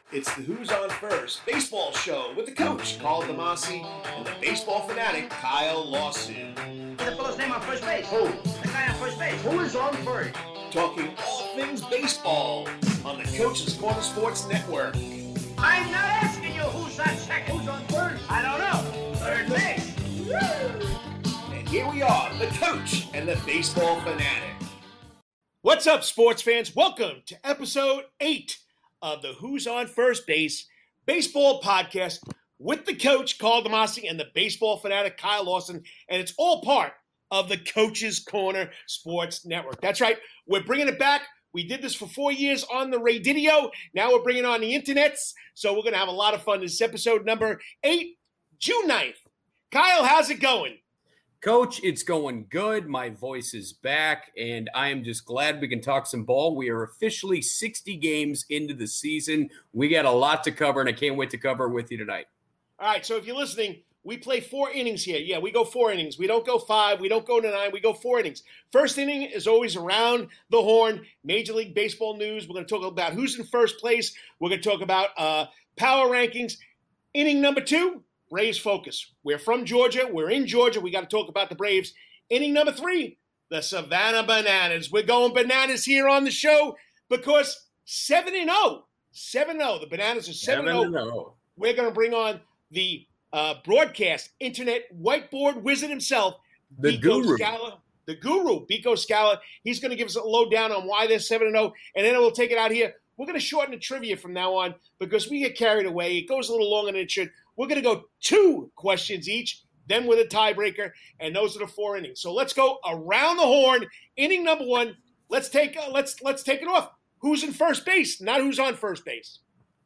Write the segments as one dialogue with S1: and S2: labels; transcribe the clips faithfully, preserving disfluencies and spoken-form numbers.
S1: It's the Who's On First baseball show with the coach, Carl Damasi, and the baseball fanatic, Kyle Lawson.
S2: The fellow's name on first base.
S1: Who?
S2: The guy on first base.
S1: Who is on first? Talking all things baseball on the Coach's Corner Sports Network.
S2: I'm not asking you who's on second. Who's on first? I don't know. Third base.
S1: And here we are, the coach and the baseball fanatic. What's up, sports fans? Welcome to episode eight of the Who's on First Base baseball podcast with the coach, Carl Damasi, and the baseball fanatic, Kyle Lawson. And it's all part of the Coach's Corner Sports Network. That's right. We're bringing it back. We did this for four years on the radio. Now we're bringing it on the internets. So we're going to have a lot of fun. This is episode number eight, June ninth. Kyle, how's it going?
S3: Coach, it's going good. My voice is back, and I am just glad we can talk some ball. We are officially sixty games into the season. We got a lot to cover, and I can't wait to cover with you tonight.
S1: All right, so if you're listening, we play four innings here. Yeah, we go four innings. We don't go five. We don't go to nine. We go four innings. First inning is always around the horn. Major League Baseball news. We're going to talk about who's in first place. We're going to talk about uh, power rankings. Inning number two, Braves focus. We're from Georgia. We're in Georgia. We got to talk about the Braves. Inning number three, the Savannah Bananas. We're going bananas here on the show because seven and oh. seven and oh. The Bananas are seven and oh. We're going to bring on the uh, broadcast internet whiteboard wizard himself,
S3: the
S1: Biko
S3: guru.
S1: Scala. The guru, Biko Scala. He's going to give us a lowdown on why they're seven and oh, and then we'll take it out here. We're going to shorten the trivia from now on because we get carried away. It goes a little longer than it should. We're going to go two questions each, then with a tiebreaker, and those are the four innings. So let's go around the horn. Inning number one. Let's take uh, let's let's take it off. Who's in first base, not who's on first base.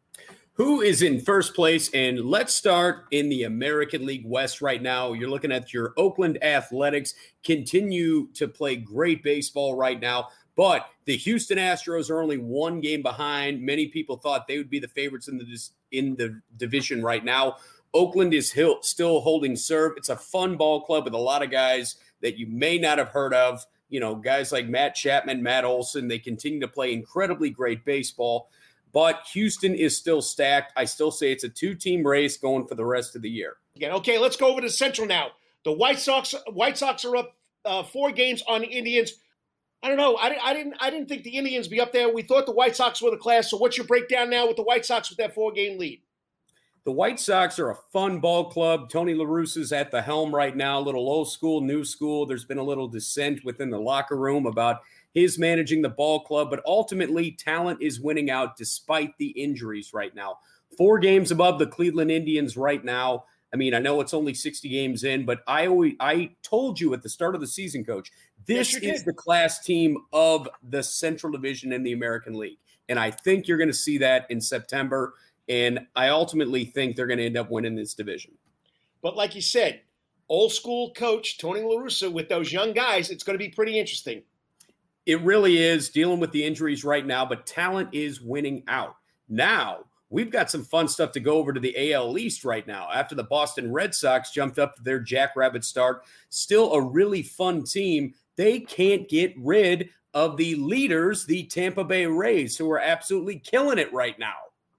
S3: Who is in first place? And let's start in the American League West right now. You're looking at your Oakland Athletics continue to play great baseball right now. But the Houston Astros are only one game behind. Many people thought they would be the favorites in the in the division right now. Oakland is still holding serve. It's a fun ball club with a lot of guys that you may not have heard of. You know, guys like Matt Chapman, Matt Olson. They continue to play incredibly great baseball. But Houston is still stacked. I still say it's a two-team race going for the rest of the year.
S1: Again, okay, let's go over to Central now. The White Sox White Sox are up uh, four games on the Indians. I don't know. I, I didn't. I didn't think the Indians be up there. We thought the White Sox were the class. So, what's your breakdown now with the White Sox with that four-game lead?
S3: The White Sox are a fun ball club. Tony La Russa's at the helm right now. A little old school, new school. There's been a little dissent within the locker room about his managing the ball club, but ultimately, talent is winning out despite the injuries right now. Four games above the Cleveland Indians right now. I mean, I know it's only sixty games in, but I always, I told you at the start of the season, Coach, this
S1: yes,
S3: is the class team of the Central Division in the American League. And I think you're going to see that in September. And I ultimately think they're going to end up winning this division.
S1: But like you said, old school coach Tony La Russa with those young guys, it's going to be pretty interesting.
S3: It really is, dealing with the injuries right now, but talent is winning out. Now, we've got some fun stuff to go over to the A L East right now. After the Boston Red Sox jumped up to their Jackrabbit start, still a really fun team. They can't get rid of the leaders, the Tampa Bay Rays, who are absolutely killing it right now.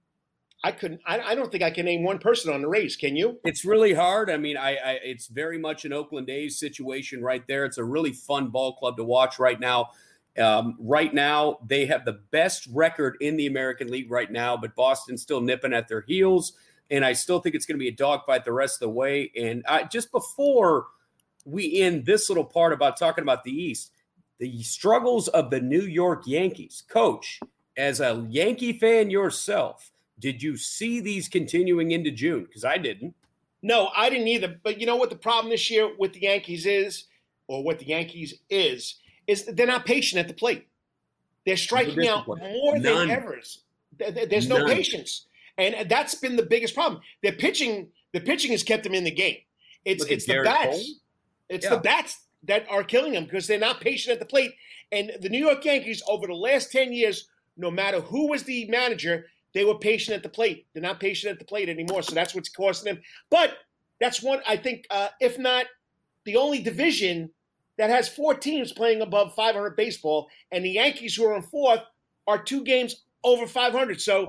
S1: I couldn't. I, I don't think I can name one person on the Rays. Can you?
S3: It's really hard. I mean, I, I it's very much an Oakland A's situation right there. It's a really fun ball club to watch right now. Um, right now, they have the best record in the American League right now, but Boston's still nipping at their heels, and I still think it's going to be a dogfight the rest of the way. And I, just before we end this little part about talking about the East, the struggles of the New York Yankees. Coach, as a Yankee fan yourself, did you see these continuing into June? Because I didn't.
S1: No, I didn't either. But you know what the problem this year with the Yankees is, or what the Yankees is, is they're not patient at the plate. They're striking out more than ever. There's no
S3: None.
S1: patience. And that's been the biggest problem. Their pitching, the pitching has kept them in the game. It's
S3: Look at
S1: it's the
S3: Garrett
S1: bats.
S3: Cole.
S1: It's
S3: Yeah.
S1: the bats that are killing them because they're not patient at the plate. And the New York Yankees, over the last ten years, no matter who was the manager, they were patient at the plate. They're not patient at the plate anymore, so that's what's costing them. But that's one, I think, uh, if not the only division that has four teams playing above five hundred baseball, and the Yankees, who are in fourth, are two games over five hundred. So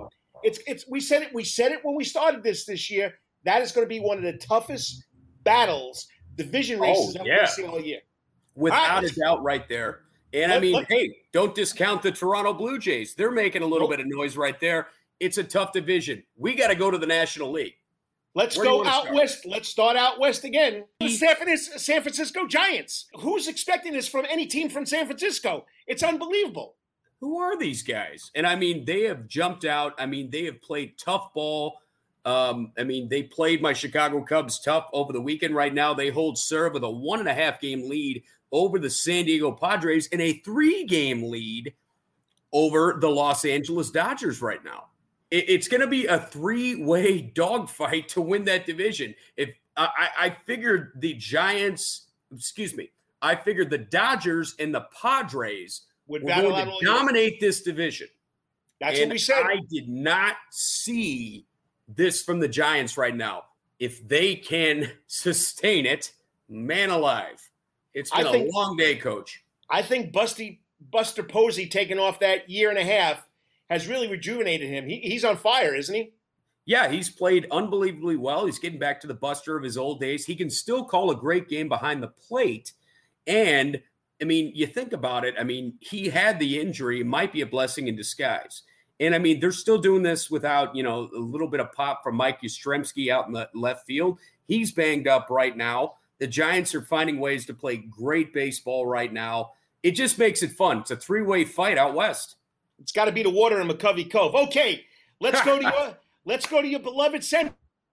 S1: It's it's we said it we said it when we started this this year. That is going to be one of the toughest battles, division races
S3: Oh,
S1: I'm
S3: yeah.
S1: going to see all year.
S3: Without
S1: All right,
S3: a doubt, right there. And I
S1: Let-
S3: mean,
S1: let-
S3: hey, don't discount the Toronto Blue Jays. They're making a little
S1: Nope.
S3: bit of noise right there. It's a tough division. We got to go to the National League.
S1: Let's
S3: Where do you
S1: go
S3: wanna
S1: out
S3: start?
S1: west. Let's start out west again. The San Francisco, San Francisco Giants. Who's expecting this from any team from San Francisco? It's unbelievable.
S3: Who are these guys? And I mean, they have jumped out. I mean, they have played tough ball. Um, I mean, they played my Chicago Cubs tough over the weekend. Right now, they hold serve with a one and a half game lead over the San Diego Padres and a three game lead over the Los Angeles Dodgers right now. It, it's going to be a three way dogfight to win that division. If I, I figured the Giants, excuse me, I figured the Dodgers and the Padres
S1: Would
S3: were
S1: battle
S3: going
S1: out
S3: to
S1: all year.
S3: dominate this division.
S1: That's
S3: And
S1: what we said.
S3: I did not see this from the Giants right now. If they can sustain it, man alive. It's
S1: I
S3: been
S1: think-
S3: a long day, Coach.
S1: I think Busty, Buster Posey taking off that year and a half has really rejuvenated him. He, he's on fire, isn't he?
S3: Yeah, he's played unbelievably well. He's getting back to the Buster of his old days. He can still call a great game behind the plate. And, I mean, you think about it. I mean, he had the injury. It might be a blessing in disguise. And, I mean, they're still doing this without, you know, a little bit of pop from Mike Yastrzemski out in the left field. He's banged up right now. The Giants are finding ways to play great baseball right now. It just makes it fun. It's a three-way fight out west.
S1: It's got to be the water in McCovey Cove. Okay, let's go to your let's go to your beloved Central.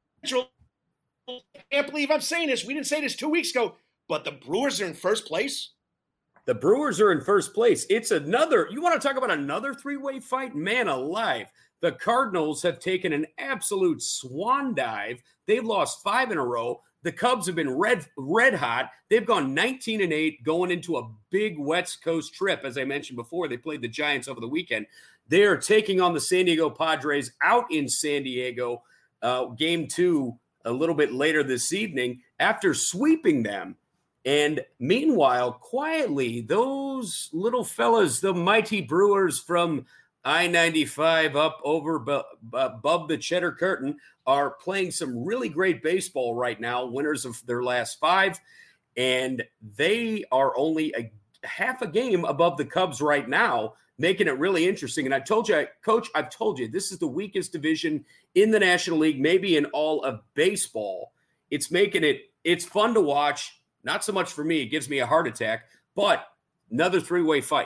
S1: I can't believe I'm saying this. We didn't say this two weeks ago, but the Brewers are in first place.
S3: The Brewers are in first place. It's another, you want to talk about another three-way fight? Man alive. The Cardinals have taken an absolute swan dive. They've lost five in a row. The Cubs have been red red hot. They've gone nineteen and eight going into a big West Coast trip. As I mentioned before, they played the Giants over the weekend. They are taking on the San Diego Padres out in San Diego. Uh, game two a little bit later this evening after sweeping them. And meanwhile, quietly, those little fellas, the mighty Brewers from I ninety-five up over bu- bu- above the Cheddar Curtain, are playing some really great baseball right now, winners of their last five. And they are only a half a game above the Cubs right now, making it really interesting. And I told you, Coach, I've told you, this is the weakest division in the National League, maybe in all of baseball. It's making it, it's fun to watch. Not so much for me. It gives me a heart attack, but another three-way fight.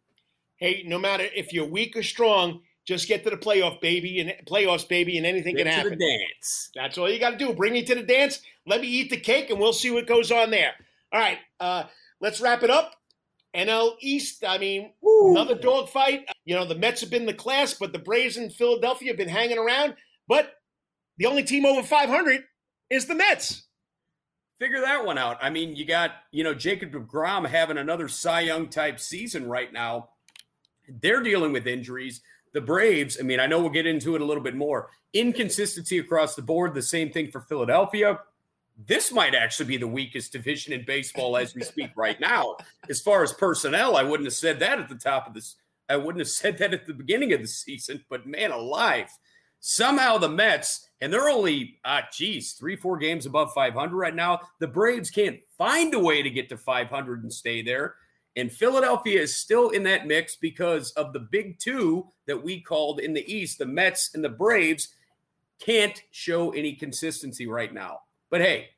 S1: Hey, no matter if you're weak or strong, just get to the playoff, baby, and playoffs, baby, and anything
S3: Get
S1: can
S3: to
S1: happen.
S3: the dance.
S1: That's all you got to do. Bring me to the dance. Let me eat the cake, and we'll see what goes on there. All right, uh, let's wrap it up. N L East, I mean,
S3: Woo.
S1: another dogfight. You know, the Mets have been the class, but the Braves in Philadelphia have been hanging around. But the only team over five hundred is the Mets.
S3: Figure that one out. I mean, you got, you know, Jacob deGrom having another Cy Young type season right now. They're dealing with injuries. The Braves, I mean, I know we'll get into it a little bit more. Inconsistency across the board, the same thing for Philadelphia. This might actually be the weakest division in baseball as we speak right now. As far as personnel, I wouldn't have said that at the top of this. I wouldn't have said that at the beginning of the season, but man alive. Somehow the Mets, and they're only, ah, geez, three, four games above five hundred right now. The Braves can't find a way to get to five hundred and stay there. And Philadelphia is still in that mix because of the big two that we called in the East. The Mets and the Braves can't show any consistency right now. But hey,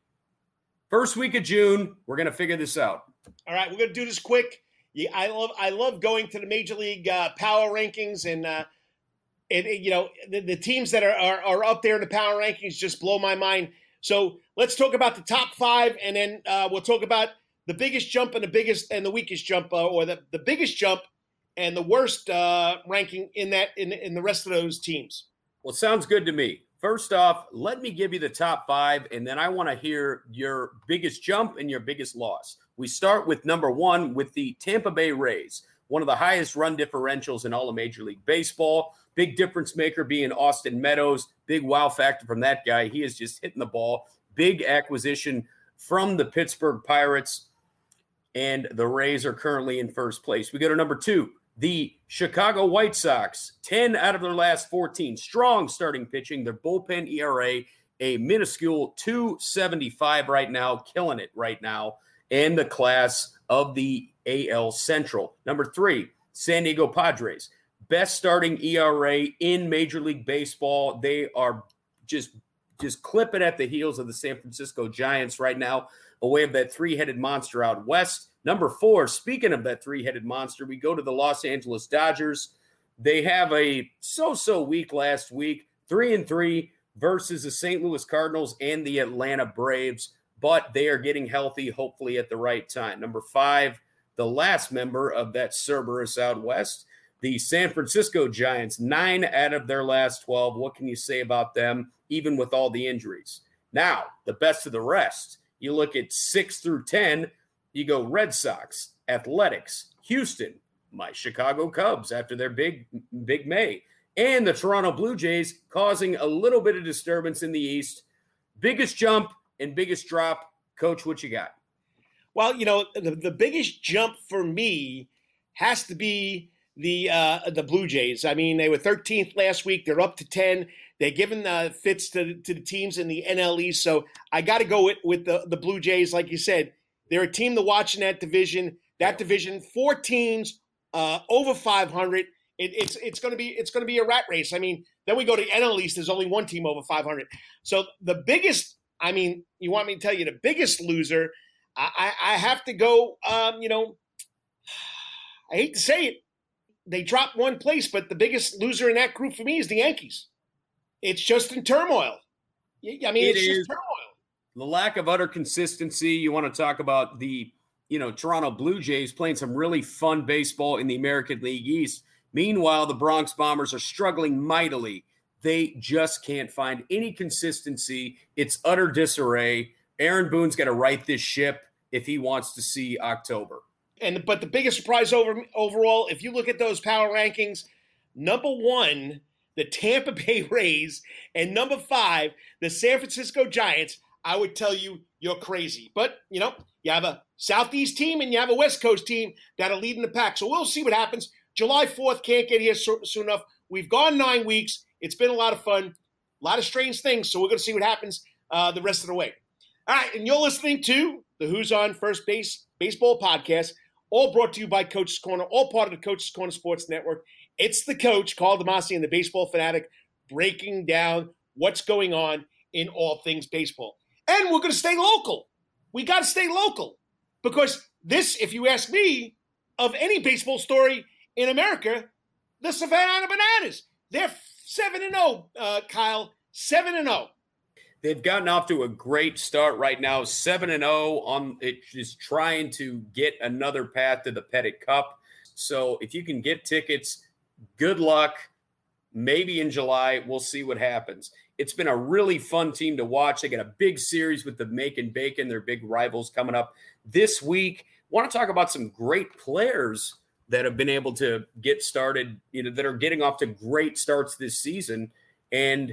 S3: first week of June, we're going to figure this out.
S1: All right, we're going to do this quick. Yeah, I love I love going to the Major League uh, power rankings, and uh, it, it, you know the, the teams that are, are are up there in the power rankings just blow my mind. So let's talk about the top five, and then uh, we'll talk about the biggest jump and the biggest and the weakest jump, uh, or the, the biggest jump and the worst uh, ranking in that in in the rest of those teams.
S3: Well, sounds good to me. First off, let me give you the top five, and then I want to hear your biggest jump and your biggest loss. We start with number one with the Tampa Bay Rays, one of the highest run differentials in all of Major League Baseball. Big difference maker being Austin Meadows. Big wow factor from that guy. He is just hitting the ball. Big acquisition from the Pittsburgh Pirates, and the Rays are currently in first place. We go to number two, The Chicago White Sox, ten out of their last fourteen. Strong starting pitching. Their bullpen E R A, a minuscule two seventy-five right now, killing it right now in the class of the A L Central. Number three, San Diego Padres. Best starting E R A in Major League Baseball. They are just, just clipping at the heels of the San Francisco Giants right now, away of that three-headed monster out west. Number four, speaking of that three-headed monster, we go to the Los Angeles Dodgers. They have a so-so week last week, three and three versus the Saint Louis Cardinals and the Atlanta Braves, but they are getting healthy, hopefully at the right time. Number five, the last member of that Cerberus out west, the San Francisco Giants, nine out of their last twelve. What can you say about them, even with all the injuries? Now, the best of the rest. You look at six through ten, you go Red Sox, Athletics, Houston, my Chicago Cubs after their big, big May, and the Toronto Blue Jays causing a little bit of disturbance in the East. Biggest jump and biggest drop. Coach, what you got?
S1: Well, you know, the, the biggest jump for me has to be the uh, the Blue Jays. I mean, they were thirteenth last week. They're up to ten. They're giving uh, fits to, to the teams in the N L East. So I got to go with, with the, the Blue Jays. Like you said, they're a team to watch in that division. That division, four teams uh, over five hundred. It, it's it's going to be it's going to be a rat race. I mean, then we go to N L East. There's only one team over five hundred. So the biggest, I mean, you want me to tell you the biggest loser? I, I, I have to go. Um, you know, I hate to say it, they dropped one place, but the biggest loser in that group for me is the Yankees. It's just in turmoil. I mean,
S3: It
S1: it's
S3: is.
S1: just turmoil.
S3: The lack of utter consistency. You want to talk about the, you know, Toronto Blue Jays playing some really fun baseball in the American League East. Meanwhile, the Bronx Bombers are struggling mightily. They just can't find any consistency. It's utter disarray. Aaron Boone's got to right this ship if he wants to see October.
S1: And but the biggest surprise over overall, if you look at those power rankings, number one, the Tampa Bay Rays, and number five, the San Francisco Giants, I would tell you you're crazy. But, you know, you have a Southeast team and you have a West Coast team that are leading the pack. So we'll see what happens. July fourth can't get here so, soon enough. We've gone nine weeks. It's been a lot of fun, a lot of strange things. So we're going to see what happens uh, the rest of the way. All right, and you're listening to the Who's on First Base Baseball Podcast, all brought to you by Coach's Corner, all part of the Coach's Corner Sports Network. It's the coach, Carl DeMasi, and the Baseball Fanatic, breaking down what's going on in all things baseball. And we're going to stay local. We got to stay local because this, if you ask me, of any baseball story in America, the Savannah Bananas. They're seven and oh, uh, Kyle, seven and oh.
S3: They've gotten off to a great start right now, seven and oh on it, just trying to get another path to the Pettit Cup. So if you can get tickets, good luck. Maybe in July, we'll see what happens. It's been a really fun team to watch. They got a big series with the Macon Bacon, their big rivals, coming up this week. Want to talk about some great players that have been able to get started, you know, that are getting off to great starts this season. And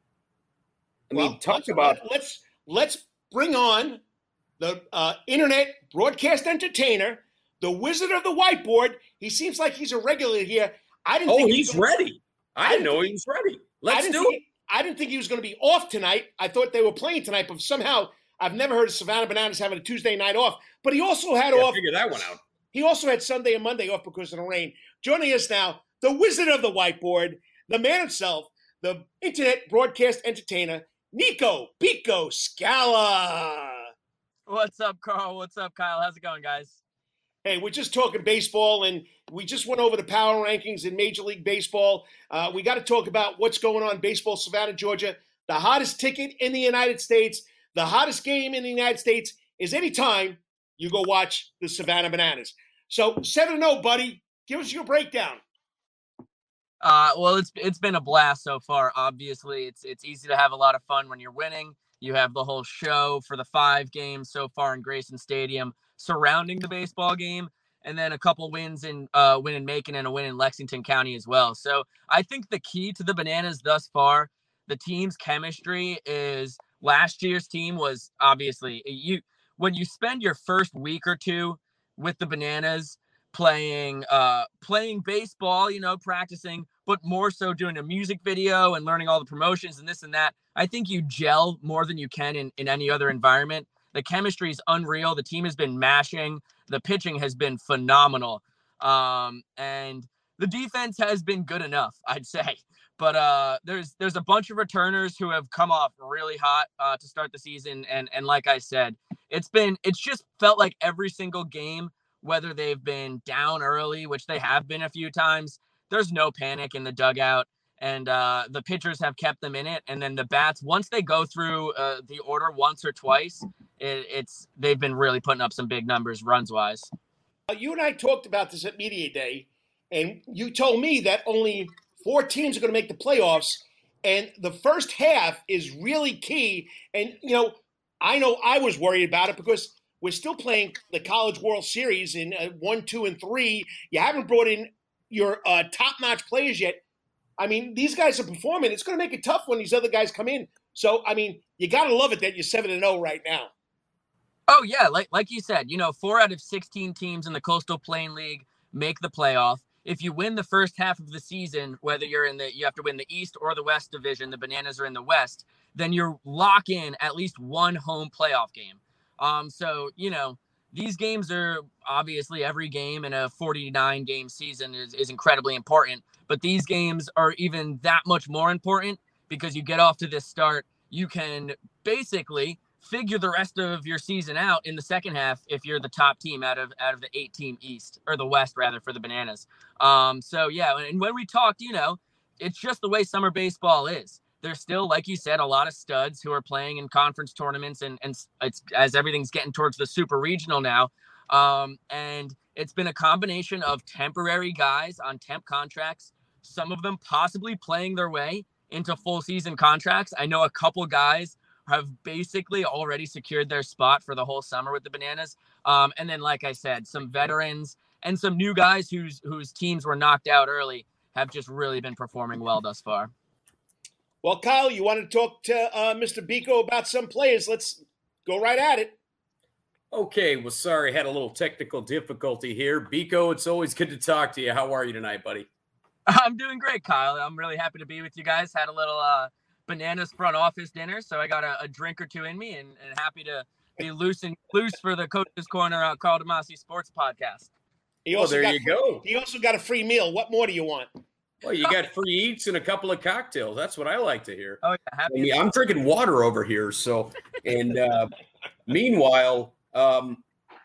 S3: I mean,
S1: well,
S3: talk
S1: let's,
S3: about
S1: let's let's bring on the uh, internet broadcast entertainer, the wizard of the whiteboard. He seems like he's a regular here. I didn't.
S3: Oh,
S1: think
S3: he's
S1: he was,
S3: ready. I, I didn't know he was ready. Let's do it.
S1: He, I didn't think he was going to be off tonight. I thought they were playing tonight, but somehow I've never heard of Savannah Bananas having a Tuesday night off. But he also had
S3: yeah,
S1: off.
S3: Figure that one out.
S1: He also had Sunday and Monday off because of the rain. Joining us now, the wizard of the whiteboard, the man himself, the internet broadcast entertainer, Nico Pico Scala.
S4: What's up, Carl? What's up, Kyle? How's it going, guys?
S1: Hey, we're just talking baseball, and we just went over the power rankings in Major League Baseball. Uh, we got to talk about what's going on in baseball, Savannah, Georgia. The hottest ticket in the United States, the hottest game in the United States is any time you go watch the Savannah Bananas. So seven and oh, buddy. Give us your breakdown.
S4: Uh, well, it's it's been a blast so far. Obviously, it's it's easy to have a lot of fun when you're winning. You have the whole show for the five games so far in Grayson Stadium surrounding the baseball game, and then a couple wins in uh, win in Macon and a win in Lexington County as well. So I think the key to the Bananas thus far, the team's chemistry is last year's team was obviously you when you spend your first week or two with the Bananas, playing uh, playing baseball, you know, practicing, but more so doing a music video and learning all the promotions and this and that. I think you gel more than you can in, in any other environment. The chemistry is unreal. The team has been mashing. The pitching has been phenomenal. Um, and the defense has been good enough, I'd say. But uh, there's there's a bunch of returners who have come off really hot uh, to start the season. And and like I said, it's been it's just felt like every single game, whether they've been down early, which they have been a few times, there's no panic in the dugout. And uh, the pitchers have kept them in it. And then the bats, once they go through uh, the order once or twice, it, it's they've been really putting up some big numbers runs wise.
S1: You and I talked about this at Media Day, and you told me that only four teams are going to make the playoffs, and the first half is really key. And, you know, I know I was worried about it because we're still playing the College World Series in uh, one, two, and three. You haven't brought in your uh, top-notch players yet. I mean, these guys are performing. It's going to make it tough when these other guys come in. So, I mean, you got to love it that you're seven and oh right now.
S4: Oh, yeah. Like like you said, you know, four out of sixteen teams in the Coastal Plain League make the playoff. If you win the first half of the season, whether you're in the, you have to win the East or the West division, the Bananas are in the West, then you're lock in at least one home playoff game. Um, so, you know, these games are obviously every game in a forty-nine game season is, is incredibly important, but these games are even that much more important because you get off to this start. You can basically figure the rest of your season out in the second half if you're the top team out of out of the eight team East or the West rather for the Bananas. Um, so yeah, and when we talked, you know, it's just the way summer baseball is. There's still, like you said, a lot of studs who are playing in conference tournaments, and and it's as everything's getting towards the super regional now. Um, and it's been a combination of temporary guys on temp contracts, some of them possibly playing their way into full season contracts. I know a couple guys have basically already secured their spot for the whole summer with the Bananas. Um, and then, like I said, some veterans and some new guys whose whose teams were knocked out early have just really been performing well thus far.
S1: Well, Kyle, you want to talk to uh, Mister Biko about some players? Let's go right at it.
S3: Okay, well, sorry, had a little technical difficulty here. Biko, it's always good to talk to you. How are you tonight, buddy?
S4: I'm doing great, Kyle. I'm really happy to be with you guys. Had a little uh, Bananas front office dinner, so I got a, a drink or two in me, and, and happy to be loose and loose for the Coach's Corner uh, Carl DeMasi Sports Podcast.
S1: He
S3: also oh, there
S1: got
S3: you
S1: free,
S3: go.
S1: He also got a free meal. What more do you want?
S3: Well, you got free eats and a couple of cocktails. That's what I like to hear.
S4: Oh, yeah. Happy
S3: I mean, I'm drinking water over here. So, and uh, meanwhile, um,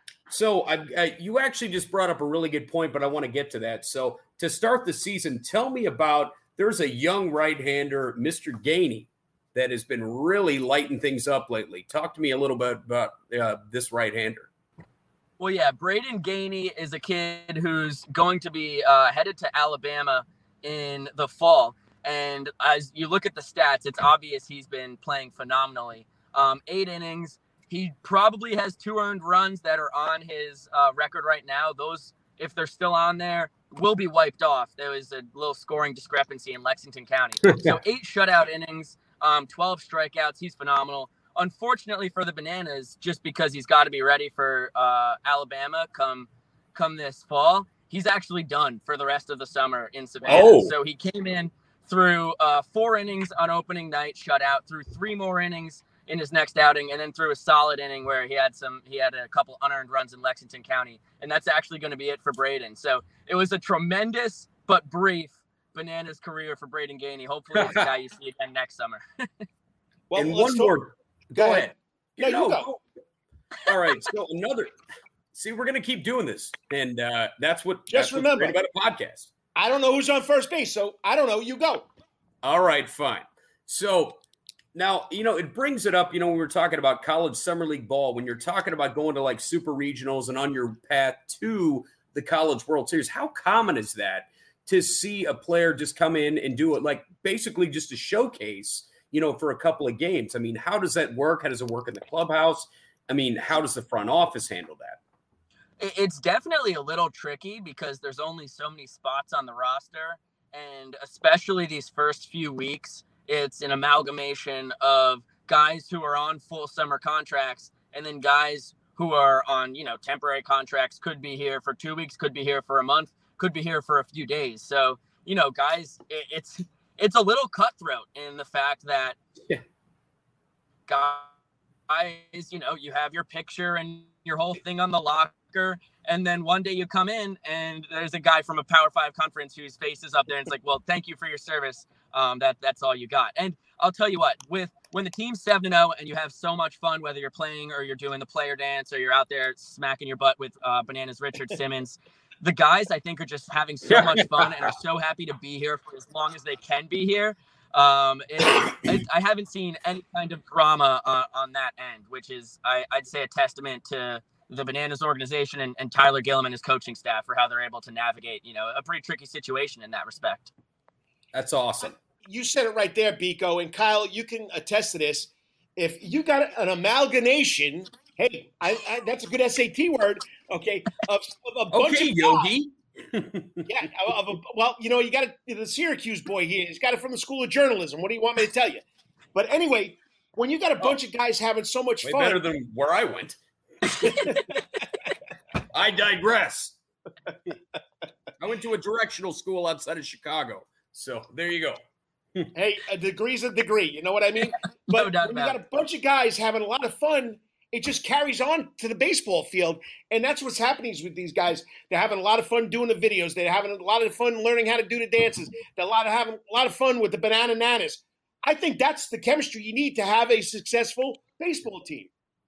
S3: so I, I, you actually just brought up a really good point, but I want to get to that. So to start the season, tell me about, there's a young right-hander, Mister Gainey, that has been really lighting things up lately. Talk to me a little bit about uh, this right-hander.
S4: Well, yeah, Braden Gainey is a kid who's going to be uh, headed to Alabama in the fall. And as you look at the stats, it's obvious he's been playing phenomenally. Um, eight innings. He probably has two earned runs that are on his uh, record right now. Those, if they're still on there, will be wiped off. There was a little scoring discrepancy in Lexington County. So eight shutout innings, um, twelve strikeouts. He's phenomenal. Unfortunately for the Bananas, just because he's got to be ready for uh, Alabama come come this fall, he's actually done for the rest of the summer in Savannah.
S3: Oh.
S4: So he came in through uh, four innings on opening night, shutout, through three more innings in his next outing, and then threw a solid inning where he had some he had a couple unearned runs in Lexington County, and that's actually going to be it for Braden. So it was a tremendous but brief Bananas career for Braden Gainey. Hopefully it's a guy you see again next summer.
S1: Well,
S3: and
S1: let's
S3: one
S1: talk-
S3: more.
S1: Go,
S3: Go
S1: ahead.
S3: ahead.
S1: No, you
S3: no,
S1: go.
S3: All right. So another. See, we're going to keep doing this, and uh, that's what.
S1: Just
S3: that's
S1: remember
S3: about a podcast.
S1: I don't know who's on first base, so I don't know. You go.
S3: All right, fine. So now, you know, it brings it up. You know, when we were talking about college summer league ball, when you're talking about going to like super regionals and on your path to the College World Series, how common is that to see a player just come in and do it, like basically just a showcase? You know, for a couple of games. I mean, how does that work? How does it work in the clubhouse? I mean, how does the front office handle that?
S4: It's definitely a little tricky because there's only so many spots on the roster. And especially these first few weeks, it's an amalgamation of guys who are on full summer contracts and then guys who are on, you know, temporary contracts, could be here for two weeks, could be here for a month, could be here for a few days. So, you know, guys, it, it's it's a little cutthroat in the fact that
S3: yeah.
S4: guys, you know, you have your picture and your whole thing on the locker, and then one day you come in and there's a guy from a Power Five conference whose face is up there, and it's like, well, thank you for your service. Um, that that's all you got. And I'll tell you what, with when the team's seven and oh and you have so much fun, whether you're playing or you're doing the player dance or you're out there smacking your butt with uh, Bananas Richard Simmons, the guys, I think, are just having so much fun and are so happy to be here for as long as they can be here. Um, it, it, I haven't seen any kind of drama uh, on that end, which is, I, I'd say, a testament to the Bananas organization and, and Tyler Gillum and his coaching staff for how they're able to navigate, you know, a pretty tricky situation in that respect.
S3: That's awesome.
S1: You said it right there, Biko, and Kyle, you can attest to this. If you got an amalgamation, hey, I, I, that's a good S A T word, okay, of, of a bunch
S3: okay,
S1: of
S3: Yogi.
S1: yeah, of a, well, you know, you got it, the Syracuse boy here. He's got it from the School of Journalism. What do you want me to tell you? But anyway, when you got a bunch oh, of guys having so much
S3: way
S1: fun.
S3: Better than where I went. I digress. I went to a directional school outside of Chicago. So there you go.
S1: Hey, a degree's a degree. You know what I mean?
S4: No
S1: But
S4: doubt
S1: when you
S4: about
S1: got a bunch of guys having a lot of fun, it just carries on to the baseball field. And that's what's happening with these guys. They're having a lot of fun doing the videos. They're having a lot of fun learning how to do the dances. They're a lot of having a lot of fun with the banana nanas. I think that's the chemistry you need to have a successful baseball team.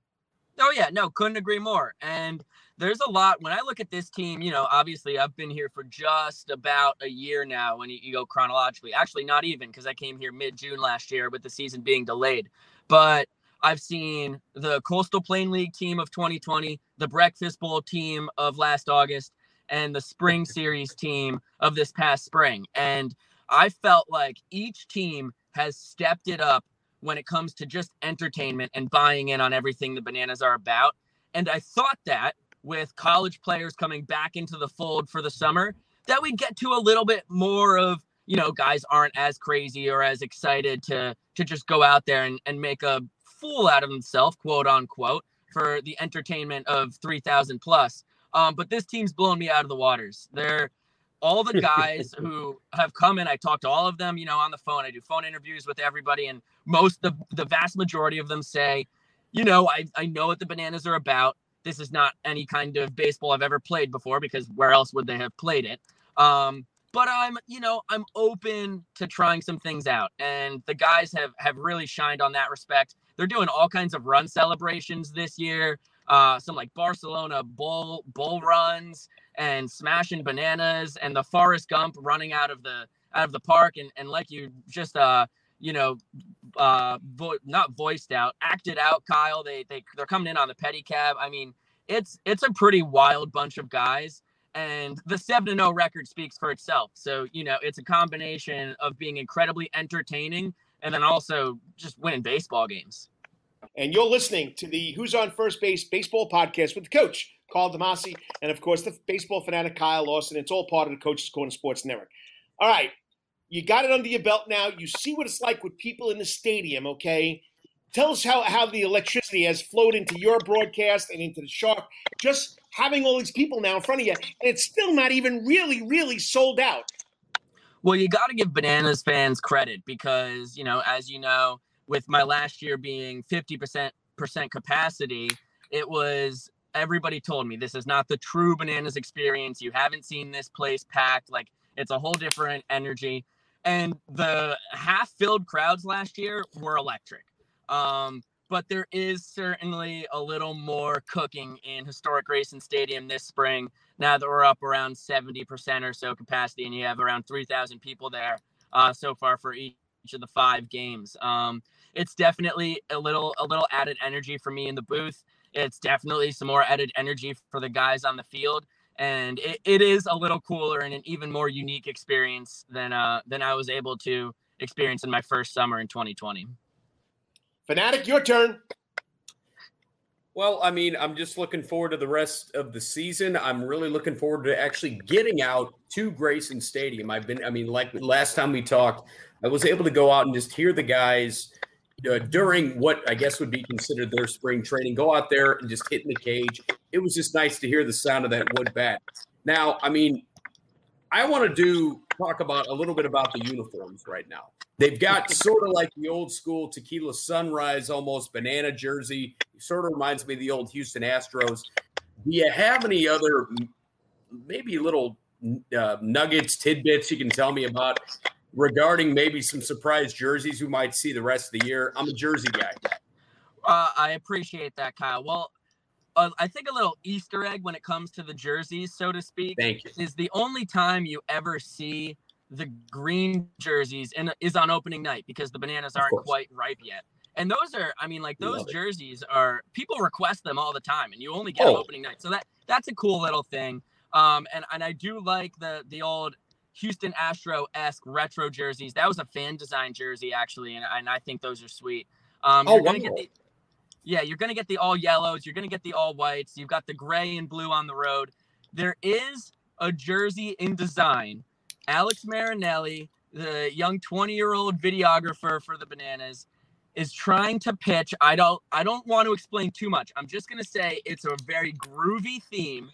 S4: Oh, yeah. No, couldn't agree more. And there's a lot. When I look at this team, you know, obviously I've been here for just about a year now when you, you go chronologically. Actually, not even, because I came here mid-June last year with the season being delayed. But I've seen the Coastal Plain League team of twenty twenty, the Breakfast Bowl team of last August, and the Spring Series team of this past spring. And I felt like each team has stepped it up when it comes to just entertainment and buying in on everything the Bananas are about. And I thought that with college players coming back into the fold for the summer, that we'd get to a little bit more of, you know, guys aren't as crazy or as excited to to just go out there and, and make a fool out of himself, quote unquote, for the entertainment of three thousand plus. Um, but this team's blown me out of the waters. They're all the guys who have come in. I talked to all of them, you know, on the phone. I do phone interviews with everybody. And most, the, the vast majority of them say, you know, I, I know what the Bananas are about. This is not any kind of baseball I've ever played before, because where else would they have played it? Um, but I'm, you know, I'm open to trying some things out. And the guys have, have really shined on that respect. They're doing all kinds of run celebrations this year. Uh, some like Barcelona bull bull runs and smashing bananas and the Forrest Gump running out of the out of the park. And, and like you just, uh, you know, uh, vo- not voiced out, acted out, Kyle. They, they, they're coming in on the pedicab. I mean, it's it's a pretty wild bunch of guys. And the seven and oh record speaks for itself. So, you know, it's a combination of being incredibly entertaining and then also just winning baseball games.
S1: And you're listening to the Who's on First Base Baseball Podcast with the coach, Carl Demasi, and, of course, the baseball fanatic, Kyle Lawson. It's all part of the Coach's Corner Sports Network. All right. You got it under your belt now. You see what it's like with people in the stadium, okay? Tell us how, how the electricity has flowed into your broadcast and into the Shark. Just having all these people now in front of you, and it's still not even really, really sold out.
S4: Well, you got to give Bananas fans credit because, you know, as you know, with my last year being fifty percent capacity, it was everybody told me this is not the true Bananas experience. You haven't seen this place packed. Like, it's a whole different energy. And the half-filled crowds last year were electric. Um, but there is certainly a little more cooking in historic Grayson Stadium this spring, now that we're up around seventy percent or so capacity, and you have around three thousand people there uh, so far for each of the five games. Um, it's definitely a little a little added energy for me in the booth. It's definitely some more added energy for the guys on the field. And it, it is a little cooler and an even more unique experience than uh, than I was able to experience in my first summer in twenty twenty.
S1: Fanatic, your turn.
S3: Well, I mean, I'm just looking forward to the rest of the season. I'm really looking forward to actually getting out to Grayson Stadium. I've been, I mean, like last time we talked, I was able to go out and just hear the guys, uh, during what I guess would be considered their spring training, go out there and just hit in the cage. It was just nice to hear the sound of that wood bat. Now, I mean, I want to do talk about a little bit about the uniforms right now. They've got sort of like the old school Tequila Sunrise, almost banana jersey. Sort of reminds me of the old Houston Astros. Do you have any other maybe little uh, nuggets, tidbits you can tell me about regarding maybe some surprise jerseys we might see the rest of the year? I'm a jersey guy.
S4: Uh, I appreciate that, Kyle. Well, uh, I think a little Easter egg when it comes to the jerseys, so to speak,
S3: Thank you.
S4: is the only time you ever see the green jerseys in, is on opening night because the bananas aren't quite ripe yet. And those are, I mean, like those jerseys are, people request them all the time, and you only get
S3: Oh.
S4: them opening night. So that that's a cool little thing. Um, and, and I do like the the old Houston Astro-esque retro jerseys. That was a fan design jersey, actually, and, and I think those are sweet. Um,
S3: Oh,
S4: you're gonna
S3: wow.
S4: get the, yeah, you're going to get the all yellows. You're going to get the all whites. You've got the gray and blue on the road. There is a jersey in design. Alex Marinelli, the young twenty-year-old videographer for the Bananas, is trying to pitch. I don't I don't want to explain too much. I'm just going to say it's a very groovy theme.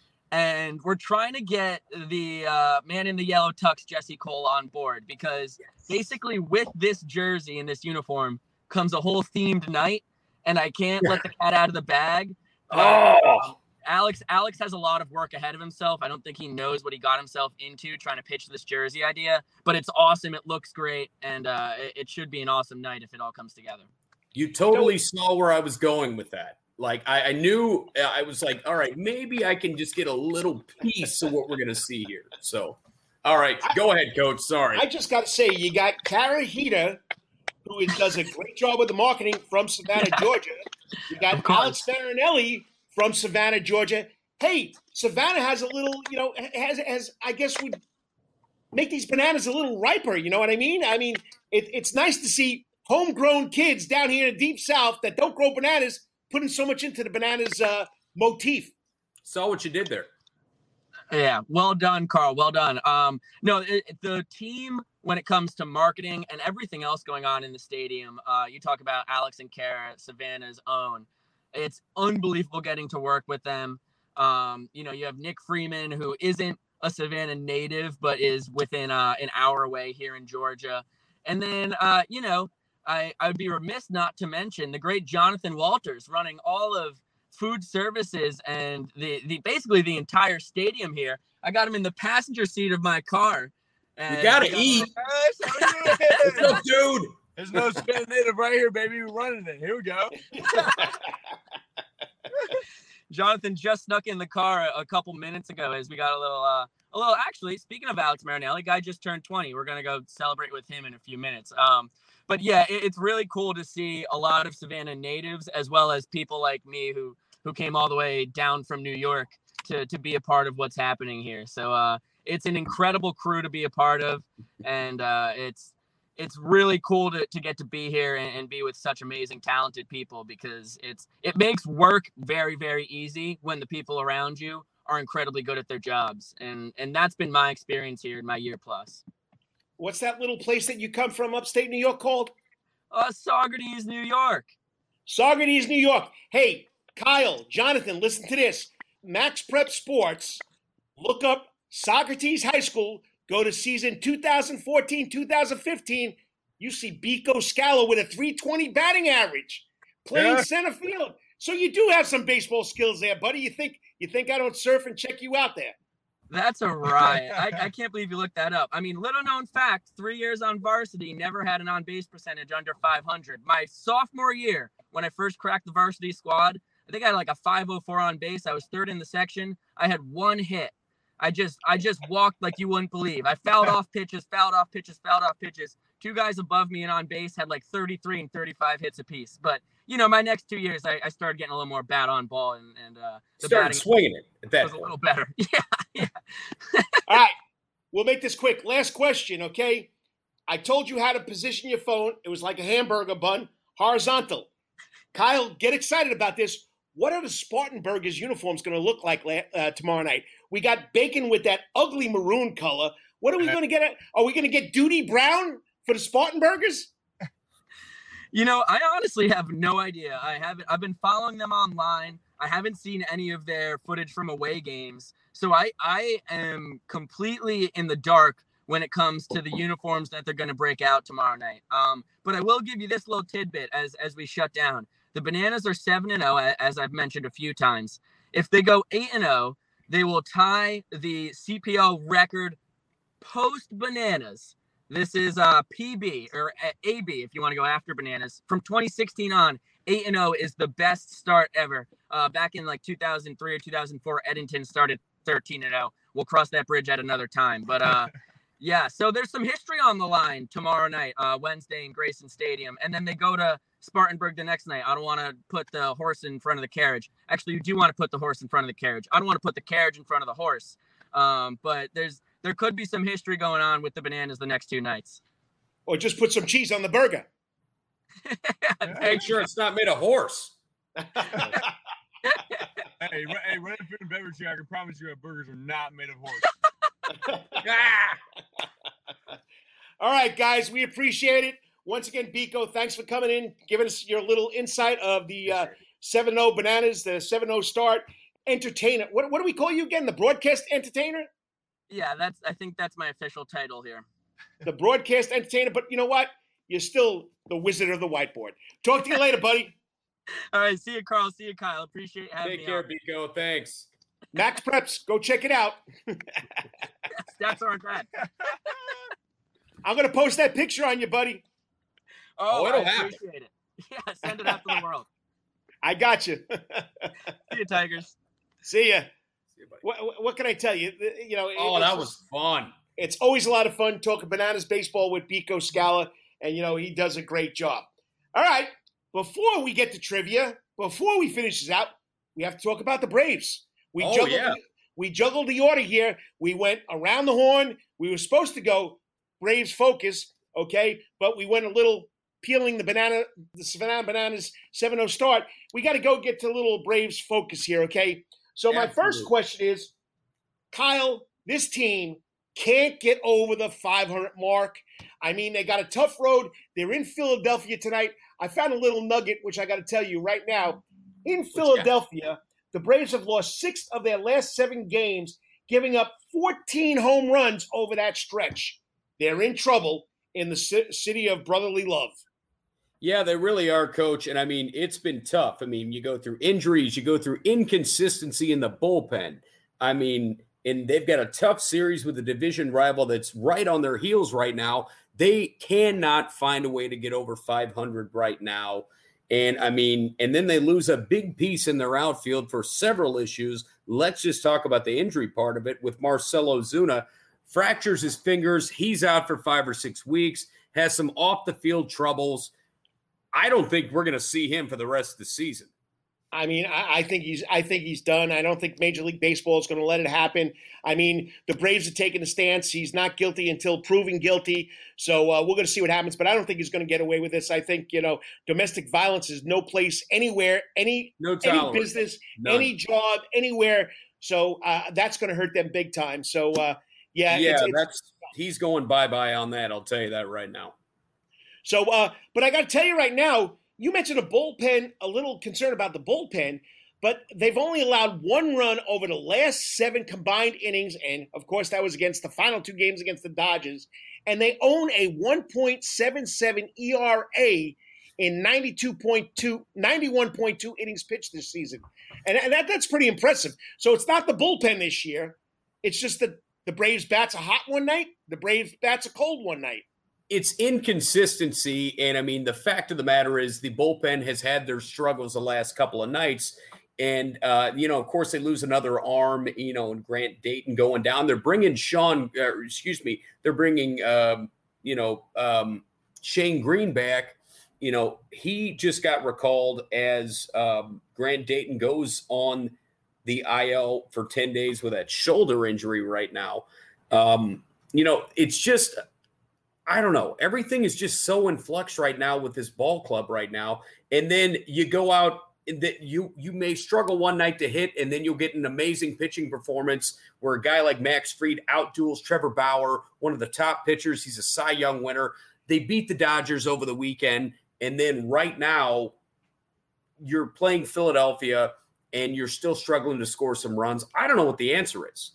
S4: And we're trying to get the uh, man in the yellow tux, Jesse Cole, on board because basically with this jersey and this uniform comes a whole themed night. And I can't let the cat out of the bag.
S3: Oh.
S4: Um, Alex Alex has a lot of work ahead of himself. I don't think he knows what he got himself into trying to pitch this jersey idea. But it's awesome. It looks great. And uh, it, it should be an awesome night if it all comes together.
S3: You totally saw where I was going with that. Like, I, I knew, I was like, all right, maybe I can just get a little piece of what we're going to see here. So, all right, go ahead, Coach. Sorry.
S1: I just got to say, you got Kara Hita, who is, does a great job with the marketing from Savannah, Georgia. You got Alex Marinelli from Savannah, Georgia. Hey, Savannah has a little, you know, has, has I guess, would make these bananas a little riper. You know what I mean? I mean, it, it's nice to see homegrown kids down here in the Deep South that don't grow bananas putting so much into the bananas uh, motif.
S3: Saw what you did there.
S4: Yeah, well done, Carl. Well done. Um, no, it, the team, when it comes to marketing and everything else going on in the stadium, uh, you talk about Alex and Kara, Savannah's own. It's unbelievable getting to work with them. Um, you know, you have Nick Freeman, who isn't a Savannah native, but is within uh, an hour away here in Georgia. And then, uh, you know, I, I would be remiss not to mention the great Jonathan Walters running all of food services and the, the basically the entire stadium here. I got him in the passenger seat of my car.
S3: You gotta eat. What's up, dude?
S5: There's no Spanish native right here, baby. We're running it. Here we go.
S4: Jonathan just snuck in the car a couple minutes ago as we got a little, uh, a little. Actually, speaking of Alex Marinelli, guy just turned twenty. We're gonna go celebrate with him in a few minutes. Um, but yeah, it, it's really cool to see a lot of Savannah natives as well as people like me who who came all the way down from New York to to be a part of what's happening here. So uh, it's an incredible crew to be a part of, and uh, it's it's really cool to, to get to be here and, and be with such amazing, talented people because it's it makes work very, very easy when the people around you are incredibly good at their jobs. And and that's been my experience here in my year plus.
S1: What's that little place that you come from upstate New York called?
S4: Uh, Saugerties, New York.
S1: Saugerties, New York. Hey, Kyle, Jonathan, listen to this. Max Prep Sports, look up Saugerties High School, go to season two thousand fourteen two thousand fifteen. You see Biko Scala with a three twenty batting average, playing
S5: Yeah.
S1: center field. So you do have some baseball skills there, buddy. You think you think I don't surf and check you out there?
S4: That's a riot. I, I can't believe you looked that up. I mean, little known fact, three years on varsity, never had an on-base percentage under five hundred. My sophomore year, when I first cracked the varsity squad, I think I had like a five oh four on base. I was third in the section. I had one hit. I just I just walked like you wouldn't believe. I fouled off pitches, fouled off pitches, fouled off pitches. Two guys above me and on base had like thirty-three and thirty-five hits apiece. But, you know, my next two years, I, I started getting a little more bat on ball and, and uh, the
S3: Started
S4: batting
S3: swinging it at that
S4: was a
S3: point.
S4: little better. Yeah, yeah.
S1: All right, we'll make this quick. Last question, okay? I told you how to position your phone. It was like a hamburger bun, horizontal. Kyle, get excited about this. What are the Spartan Burgers uniforms going to look like uh, tomorrow night? We got bacon with that ugly maroon color. What are we going to get? At? Are we going to get Duty Brown for the Spartan Burgers?
S4: You know, I honestly have no idea. I haven't. I've been following them online. I haven't seen any of their footage from away games, so I I am completely in the dark when it comes to the uniforms that they're going to break out tomorrow night. Um, but I will give you this little tidbit as as we shut down. The Bananas are seven and zero, as I've mentioned a few times. If they go eight and zero, they will tie the C P L record post Bananas. This is uh, P B or A B if you want to go after Bananas. From twenty sixteen on, eight and zero is the best start ever. Uh, back in like two thousand three or two thousand four, Eddington started thirteen and zero. We'll cross that bridge at another time. But uh, yeah, so there's some history on the line tomorrow night, uh, Wednesday in Grayson Stadium. And then they go to Spartanburg the next night. I don't want to put the horse in front of the carriage. Actually, you do want to put the horse in front of the carriage. I don't want to put the carriage in front of the horse. Um, but there's there could be some history going on with the Bananas the next two nights.
S1: Or just put some cheese on the burger.
S3: Make sure it's not made of horse.
S5: Hey, hey, running food and beverage here, I can promise you our burgers are not made of horse.
S1: All right, guys, we appreciate it. Once again, Biko, thanks for coming in, giving us your little insight of the uh, seven oh Bananas, the seven oh start. Entertainer. What, what do we call you again? The broadcast entertainer?
S4: Yeah, that's. I think that's my official title here.
S1: The broadcast entertainer. But you know what? You're still the wizard of the whiteboard. Talk to you later, buddy.
S4: All right. See you, Carl. See you, Kyle. Appreciate having
S3: Take
S4: me
S3: care,
S4: on.
S3: Biko. Thanks.
S1: Max Preps, go check it out.
S4: Stats aren't bad.
S1: I'm going to post that picture on you, buddy.
S4: Oh,
S3: Oh, it'll
S4: I
S3: happen.
S4: appreciate it. Yeah, send it out to the world.
S1: I got you.
S4: See you, Tigers.
S1: See ya.
S3: See you, buddy.
S1: What, what can I tell you? You know,
S3: Oh,
S1: it's
S3: that
S1: just-
S3: was fun.
S1: It's always a lot of fun talking Bananas baseball with Biko Scala, and, you know, he does a great job. All right, before we get to trivia, before we finish this out, we have to talk about the Braves. We
S3: Oh,
S1: juggled,
S3: yeah.
S1: we juggled the order here. We went around the horn. We were supposed to go Braves focus, okay, but we went a little peeling the banana, the Savannah Bananas seven oh start. We got to go get to a little Braves focus here, okay? So my
S3: Absolutely.
S1: first question is, Kyle, this team can't get over the five hundred mark. I mean, they got a tough road. They're in Philadelphia tonight. I found a little nugget, which I got to tell you right now. In Philadelphia, the Braves have lost six of their last seven games, giving up fourteen home runs over that stretch. They're in trouble in the ci- city of brotherly love.
S3: Yeah, they really are, Coach. And I mean, it's been tough. I mean, you go through injuries, you go through inconsistency in the bullpen. I mean, and they've got a tough series with a division rival that's right on their heels right now. They cannot find a way to get over five hundred right now. And I mean, and then they lose a big piece in their outfield for several issues. Let's just talk about the injury part of it with Marcell Ozuna. Fractures his fingers. He's out for five or six weeks, has some off the field troubles. I don't think we're going to see him for the rest of the season.
S1: I mean, I, I think he's. I think he's done. I don't think Major League Baseball is going to let it happen. I mean, the Braves are taking a stance. He's not guilty until proven guilty. So uh, we're going to see what happens. But I don't think he's going to get away with this. I think you know, domestic violence is no place anywhere, any
S3: No
S1: any
S3: tolerance.
S1: business,
S3: None.
S1: any job, anywhere. So uh, that's going to hurt them big time. So uh, yeah,
S3: Yeah,
S1: it's, it's,
S3: that's he's going bye-bye on that. I'll tell you that right now.
S1: So, uh, but I got to tell you right now, you mentioned a bullpen, a little concerned about the bullpen, but they've only allowed one run over the last seven combined innings. And of course, that was against the final two games against the Dodgers. And they own a one point seven seven E R A in ninety-two point two, ninety-one point two innings pitched this season. And, and that, that's pretty impressive. So it's not the bullpen this year. It's just that the Braves bats a hot one night, the Braves bats a cold one night.
S3: It's inconsistency, and I mean, the fact of the matter is the bullpen has had their struggles the last couple of nights, and, uh, you know, of course, they lose another arm, you know, and Grant Dayton going down. They're bringing Sean, uh, excuse me, they're bringing, um, you know, um, Shane Green back. You know, he just got recalled as um, Grant Dayton goes on the I L for ten days with that shoulder injury right now. Um, you know, it's just – I don't know. Everything is just so in flux right now with this ball club right now. And then you go out that you you may struggle one night to hit, and then you'll get an amazing pitching performance where a guy like Max Fried outduels Trevor Bauer, one of the top pitchers. He's a Cy Young winner. They beat the Dodgers over the weekend, And then right now, you're playing Philadelphia and you're still struggling to score some runs. I don't know what the answer is.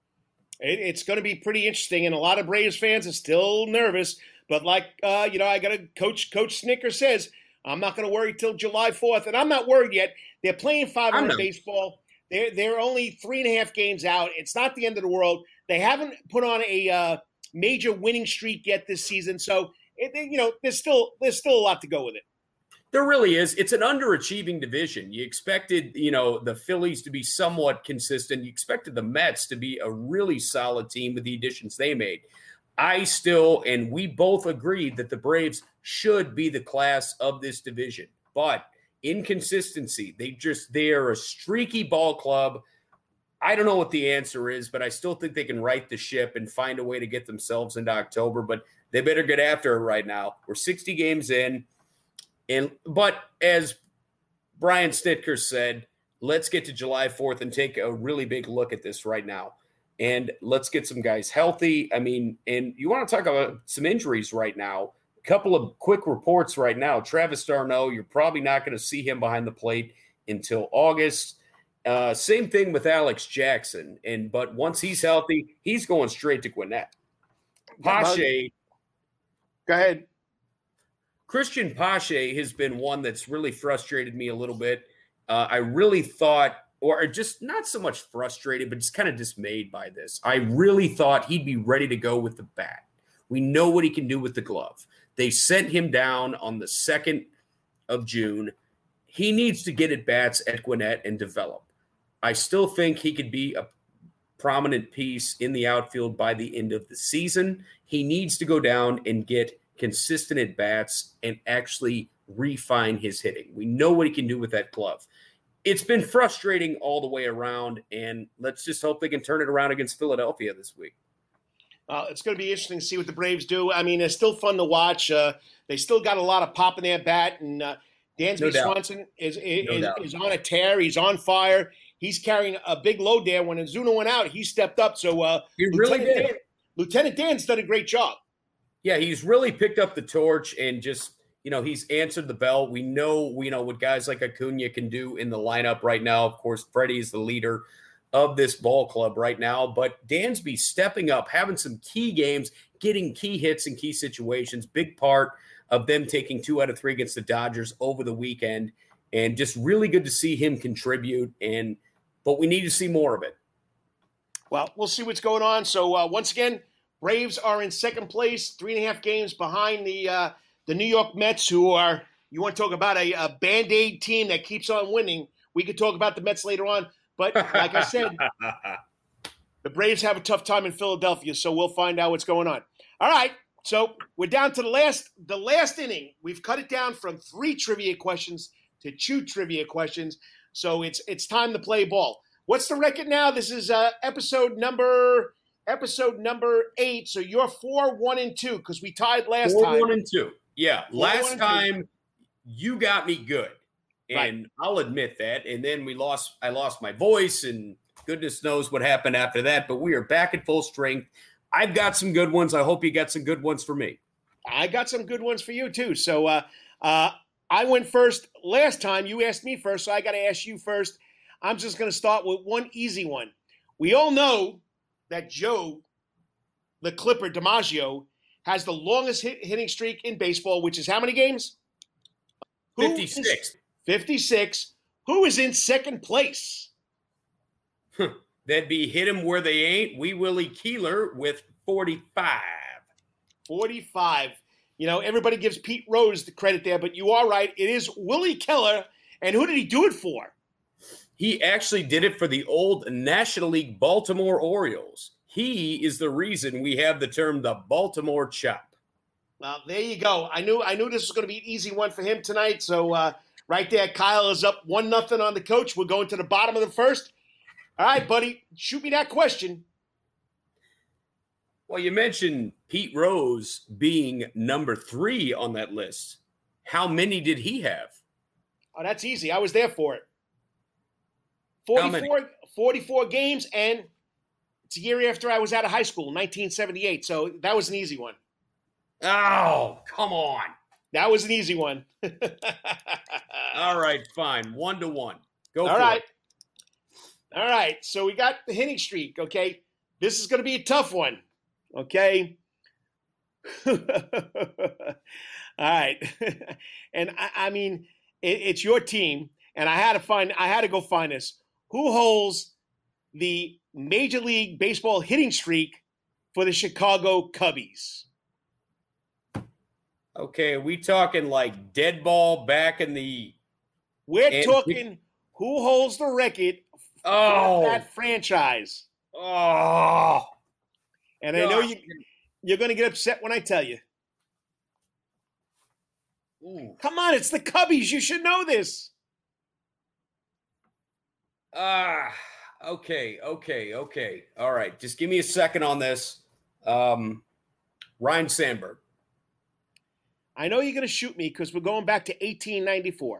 S1: It, it's going to be pretty interesting, and a lot of Braves fans are still nervous. But like, uh, you know, I got to coach. Coach Snicker says I'm not going to worry till July fourth, and I'm not worried yet. They're playing five hundred baseball. They're they're only three and a half games out. It's not the end of the world. They haven't put on a uh, major winning streak yet this season, so it, you know, there's still there's still a lot to go with it.
S3: There really is. It's an underachieving division. You expected, you know, the Phillies to be somewhat consistent. You expected the Mets to be a really solid team with the additions they made. I still, and we both agreed that the Braves should be the class of this division. But inconsistency, they just, they are a streaky ball club. I don't know what the answer is, but I still think they can right the ship and find a way to get themselves into October. But they better get after it right now. We're sixty games in. And but as Brian Snitker said, let's get to July fourth and take a really big look at this right now. And let's get some guys healthy. I mean, and you want to talk about some injuries right now. A couple of quick reports right now. Travis d'Arnaud, you're probably not going to see him behind the plate until August. Uh, same thing with Alex Jackson. And but once he's healthy, he's going straight to Gwinnett. Pache.
S1: Go ahead.
S3: Christian Pache has been one that's really frustrated me a little bit. Uh, I really thought, or just not so much frustrated, but just kind of dismayed by this. I really thought he'd be ready to go with the bat. We know what he can do with the glove. They sent him down on the second of June. He needs to get at bats at Gwinnett and develop. I still think he could be a prominent piece in the outfield by the end of the season. He needs to go down and get consistent at bats and actually refine his hitting. We know what he can do with that glove. It's been frustrating all the way around, and let's just hope they can turn it around against Philadelphia this week.
S1: Uh, it's going to be interesting to see what the Braves do. I mean, it's still fun to watch. Uh, they still got a lot of pop in their bat, and uh, Dansby
S3: no
S1: Swanson is is,
S3: no
S1: is, is on a tear. He's on fire. He's carrying a big load there. When Ozuna went out, he stepped up. So uh,
S3: he really
S1: Lieutenant
S3: did.
S1: Dan, Lieutenant Dan's done a great job.
S3: Yeah, he's really picked up the torch and just, you know, he's answered the bell. We know, we know what guys like Acuna can do in the lineup right now. Of course, Freddie's the leader of this ball club right now, but Dansby stepping up, having some key games, getting key hits in key situations, big part of them taking two out of three against the Dodgers over the weekend, and just really good to see him contribute. And but we need to see more of it.
S1: Well, we'll see what's going on. So uh, once again, Braves are in second place, three and a half games behind the uh, the New York Mets, who are, you want to talk about a, a Band-Aid team that keeps on winning. We could talk about the Mets later on. But like I said, the Braves have a tough time in Philadelphia, so we'll find out what's going on. All right, so we're down to the last the last inning. We've cut it down from three trivia questions to two trivia questions, so it's it's time to play ball. What's the record now? This is uh, episode number episode number eight. So you're four, one, and two because we tied last
S3: Four,
S1: time.
S3: one, and two. Yeah,
S1: Four,
S3: last
S1: one, and
S3: time
S1: two.
S3: You got me good, and
S1: Right.
S3: I'll admit that. And then we lost. I lost my voice, and goodness knows what happened after that. But we are back at full strength. I've got some good ones. I hope you got some good ones for me.
S1: I got some good ones for you too. So uh, uh, I went first last time. You asked me first, so I got to ask you first. I'm just going to start with one easy one. We all know that Joe, the Clipper DiMaggio, has the longest hit, hitting streak in baseball, which is how many games? Who is-
S3: fifty-six.
S1: fifty-six. Who is in second place?
S3: That'd be hit him where they ain't. Wee Willie Keeler with forty-five.
S1: forty-five. You know, everybody gives Pete Rose the credit there, but you are right. It is Willie Keller. And who did he do it for?
S3: He actually did it for the old National League Baltimore Orioles. He is the reason we have the term the Baltimore Chop.
S1: Well, there you go. I knew I knew this was going to be an easy one for him tonight. So uh, right there, Kyle is up one nothing on the coach. We're going to the bottom of the first. All right, buddy, shoot me that question.
S3: Well, you mentioned Pete Rose being number three on that list. How many did he have?
S1: Oh, that's easy. I was there for it.
S3: How many?
S1: forty-four, forty-four games, and it's a year after I was out of high school, nineteen seventy-eight. So that was an easy one.
S3: Oh, come on.
S1: That was an easy one.
S3: All right, fine. One to one. Go
S1: All
S3: for
S1: right.
S3: it.
S1: All right. So we got the hitting streak. Okay. This is going to be a tough one. Okay. All right. And I, I mean, it, it's your team. And I had to find, I had to go find this. Who holds the Major League Baseball hitting streak for the Chicago Cubbies?
S3: Okay, are we talking like dead ball back in the
S1: We're
S3: And-
S1: talking who holds the record
S3: Oh.
S1: for that franchise.
S3: Oh.
S1: And I know
S3: gosh.
S1: you, you're going to get upset when I tell you.
S3: Ooh.
S1: Come on, it's the Cubbies. You should know this.
S3: Ah, okay, okay, okay. All right, just give me a second on this. Um, Ryan Sandberg.
S1: I know you're going to shoot me because we're going back to eighteen ninety-four.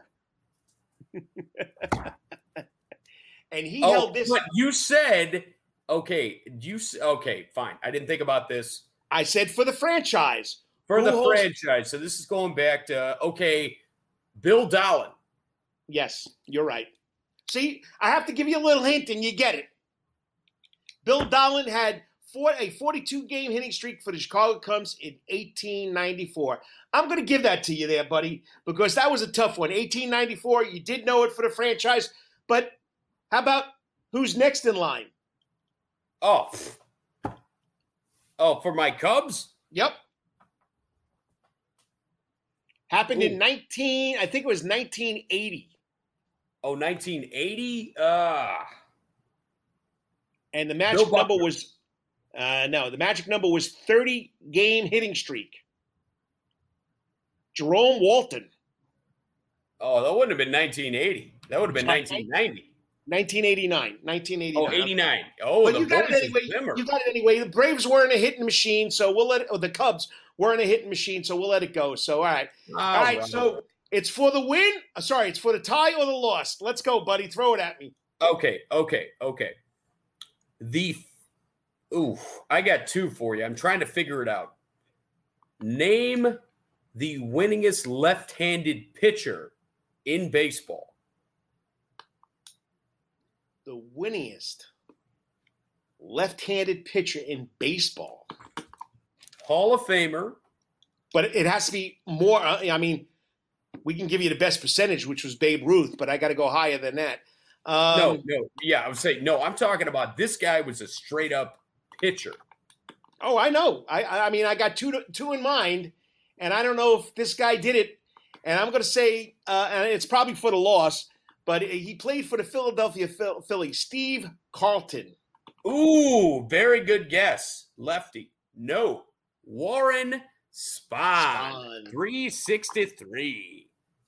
S1: And he
S3: Oh,
S1: held this.
S3: but you said, okay, you s- okay, fine. I didn't think about this
S1: I said for the franchise.
S3: for
S1: Who
S3: the
S1: holds-
S3: franchise. So this is going back to okay, Bill Dowling.
S1: Yes, you're right. See, I have to give you a little hint and you get it. Bill Dowling had four, a forty-two game hitting streak for the Chicago Cubs in eighteen ninety-four. I'm going to give that to you there, buddy, because that was a tough one. eighteen ninety-four, you did know it for the franchise, but how about who's next in line?
S3: Oh, oh, for my Cubs.
S1: Yep. Happened
S3: Ooh.
S1: in nineteen, I think it was nineteen eighty.
S3: Oh, nineteen eighty. Ah,
S1: And the magic
S3: Bill
S1: number
S3: Buckner.
S1: was, uh, no, the magic number was thirty game hitting streak. Jerome Walton,
S3: oh, that wouldn't have been nineteen eighty. That would have been nineteen ninety.
S1: nineteen eighty-nine. nineteen eighty-nine.
S3: Oh, eighty-nine. Oh,
S1: But
S3: the
S1: you got it
S3: voice is
S1: anyway.
S3: Zimmer.
S1: You got it anyway. The Braves weren't a hitting machine, so we'll let it, or the Cubs weren't a hitting machine, so we'll let it go. So, all right.
S3: All
S1: All right, so it's for the win. Uh, sorry, it's for the tie or the loss. Let's go, buddy. Throw it at me.
S3: Okay, okay, okay. The ooh, I got two for you. I'm trying to figure it out. Name the winningest left-handed pitcher in baseball.
S1: The winningest left-handed pitcher in baseball.
S3: Hall of Famer.
S1: But it has to be more. uh, I mean, we can give you the best percentage, which was Babe Ruth, but I got to go higher than that. Um,
S3: No, no, yeah, I would say no. I'm talking about this guy was a straight-up pitcher.
S1: Oh, I know. I, I mean, I got two to, two in mind, and I don't know if this guy did it. And I'm going to say, uh, and it's probably for the loss, but he played for the Philadelphia Phil- Phillies. Steve Carlton.
S3: Ooh, very good guess, lefty. No, Warren Spahn,
S1: Spahn.
S3: three sixty-three.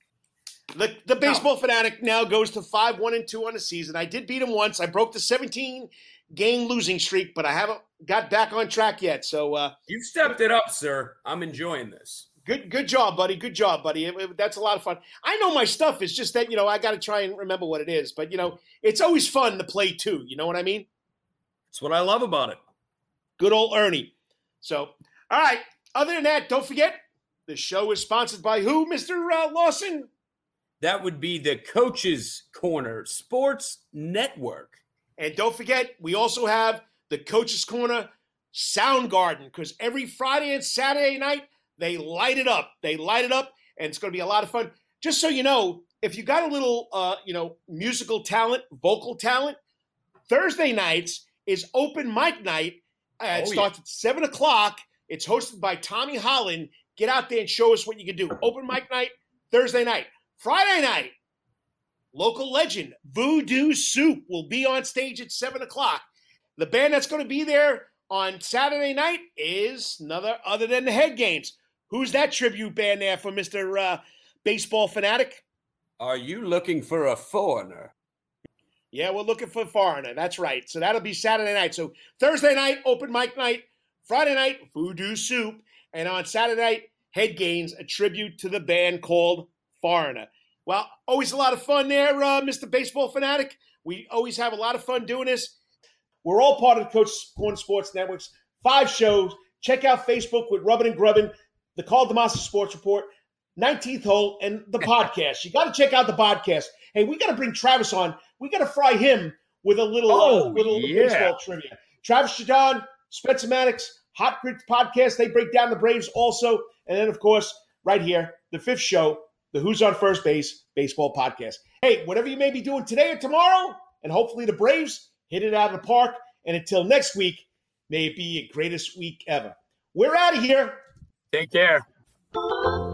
S1: The, the baseball fanatic now goes to five, one, and two on the season. I did beat him once. I broke the seventeen game losing streak, but I haven't got back on track yet. So uh,
S3: You stepped it up, sir. I'm enjoying this.
S1: good, good job, buddy. Good job, buddy. It- it- that's a lot of fun. I know my stuff. It's just that you know I got to try and remember what it is. But you know, it's always fun to play too. You know what I mean?
S3: That's what I love about it.
S1: Good old Ernie. So, all right. Other than that, don't forget the show is sponsored by who, Mister Uh, Lawson?
S3: That would be the Coach's Corner Sports Network.
S1: And don't forget, we also have the Coach's Corner Soundgarden, because every Friday and Saturday night, they light it up. They light it up, and it's going to be a lot of fun. Just so you know, if you got a little, uh, you know, musical talent, vocal talent, Thursday nights is open mic night. Uh, it
S3: Oh,
S1: starts at seven o'clock. It's hosted by Tommy Holland. Get out there and show us what you can do. Open mic night, Thursday night. Friday night, local legend Voodoo Soup will be on stage at seven o'clock. The band that's going to be there on Saturday night is another other than the Head Games. Who's that tribute band there for Mister Uh, Baseball Fanatic?
S3: Are you looking for a foreigner?
S1: Yeah, we're looking for Foreigner. That's right. So that'll be Saturday night. So Thursday night, open mic night. Friday night, Voodoo Soup. And on Saturday night, Head Games, a tribute to the band called Foreigner. Well, always a lot of fun there, uh, Mister Baseball Fanatic. We always have a lot of fun doing this. We're all part of the Coach's Corner Sports Networks. Five shows. Check out Facebook with Rubbin' and Grubbin', the Carl DeMassa Sports Report, nineteenth Hole and the podcast. You got to check out the podcast. Hey, we got to bring Travis on. We got to fry him with a little,
S3: Oh,
S1: uh, with a little
S3: yeah.
S1: baseball trivia. Travis Shadon, Spencer Maddox, Hot Grits Podcast. They break down the Braves also. And then, of course, right here, the fifth show, the Who's on First Base Baseball Podcast. Hey, whatever you may be doing today or tomorrow, and hopefully the Braves hit it out of the park. And until next week, may it be your greatest week ever. We're out of here.
S3: Take care.